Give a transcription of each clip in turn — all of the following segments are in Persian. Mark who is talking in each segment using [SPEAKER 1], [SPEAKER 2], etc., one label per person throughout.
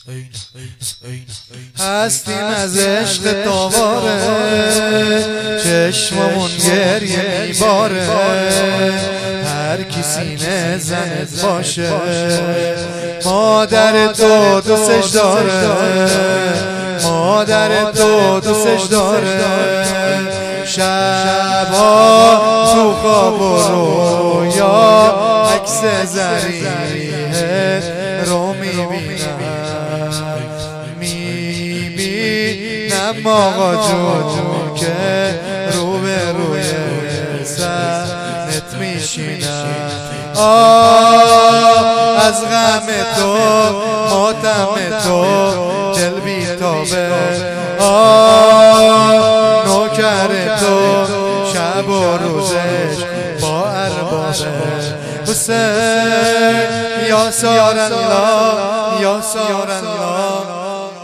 [SPEAKER 1] هستیم از عشق تاواره، چشممون گریه میباره، هر کی سینه زنت باشه مادر تو دوستش داره، مادر تو دوستش داره. شبها تو خواب و رویا عکس زریحه رو میبینم آقا جون که رو به روی سرت میشینم. از غم تو ماتم تو دل بیتابه، نوکر تو شب و روزش با اربابه. حسین یا سار الله یا سار الله،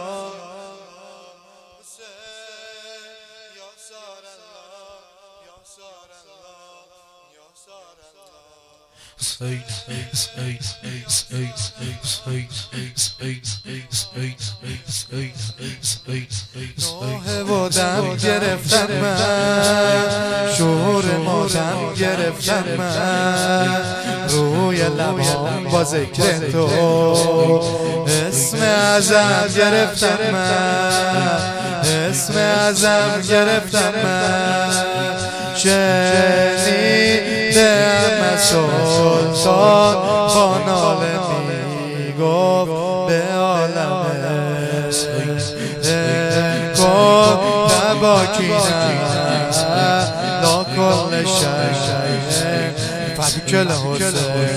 [SPEAKER 1] نوحه و دم گرفتم من، شور مادم گرفتم من، روی لبام با ذکر تو اسم اعظم گرفتم من، اسم اعظم گرفتم من. شنیدم سلطان با ناله میگفت به عالمش کن نباکینم لا کل شیء فبکل حسین.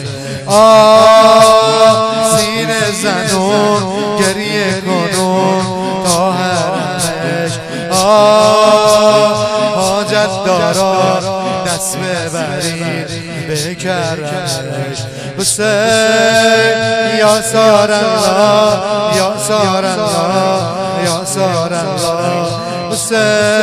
[SPEAKER 1] سینه زنون گریه کنون تا حرمش، حاجت داران دست ببرید به کرمش. حسین یا سار الله یا سار الله یا سار الله. حسین